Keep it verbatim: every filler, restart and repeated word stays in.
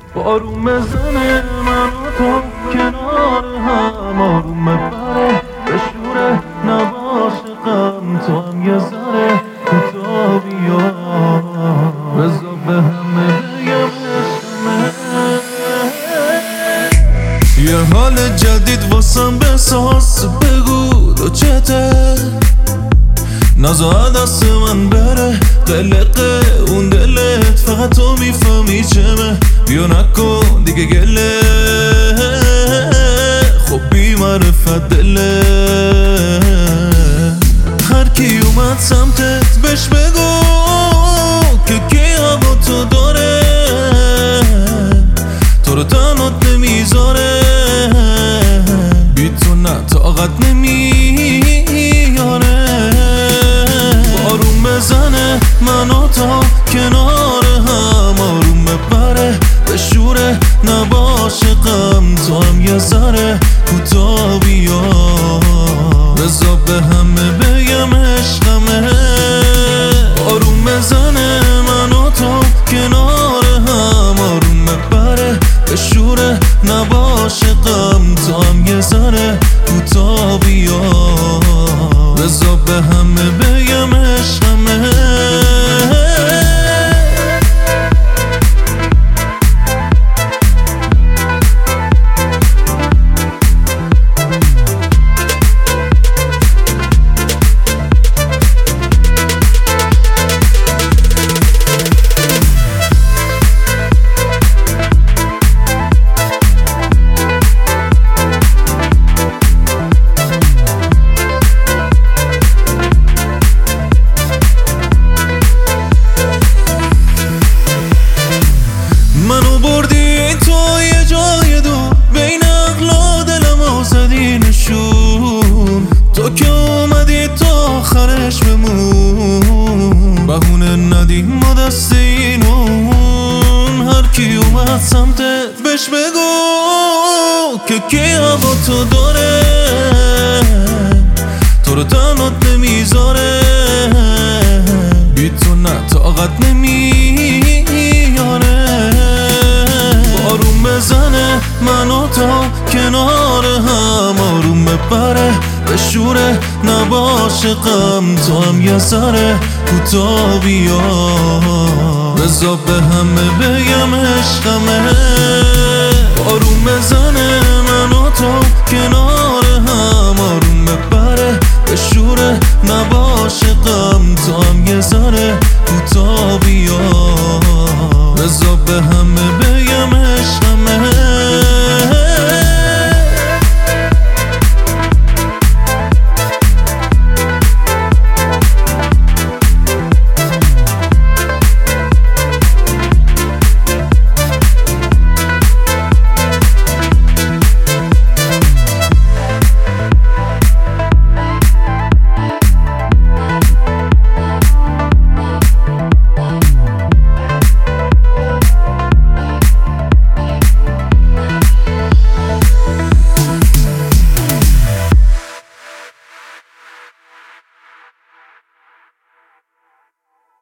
بارون بزنه من و تو کنار هم، آروم ببره به شوره نباشه غم، تو هم یه ذره کوتا بیا، بذار به همه بگم عشقمه. یه حال جدید واسم بساز، بگو تو چته، نزا دست من بره قلقه اون دلت، فقط تو میفهمی چمه، بیا نکن دیگه گله، خب بی معرفت دله. هر کی اومد سمتت بهش بگو که کی هوا تو داره، تو رو تنات نمیذاره، بی تو نه طاقت نمیاره. بارون بزنه من و تا کنار هم، آروم ببره به شوره نباشه غم، تو هم یه ذره کوتا بیا، بذار به همه بگم عشقمه. بارون بزنه من و تا کنار هم، آروم ببره به شوره نباشه غم، تو هم یه ذره کوتا بیا، بذار به همه بگم عشقمه. منو بردی تو یه جای دور، بین عقل و دلم آزدی نشون، تو که اومدی تا آخرش بمون، بهونه ندی ما دست اینون. هر کی اومد سمتت بهش بگو که کی هوا تو داره، تو رو تنات نمیذاره، بی تو نه طاقت نمیاره. بارون بزنه من و تا کنار هم، آروم ببره به شوره نباشه غم، تو هم یه ذره کوتا بیا، بذار به همه بگم عشقمه. بارون بزنه من و تا کنار هم، آروم ببره به شوره نباشه غم، تو هم یه ذره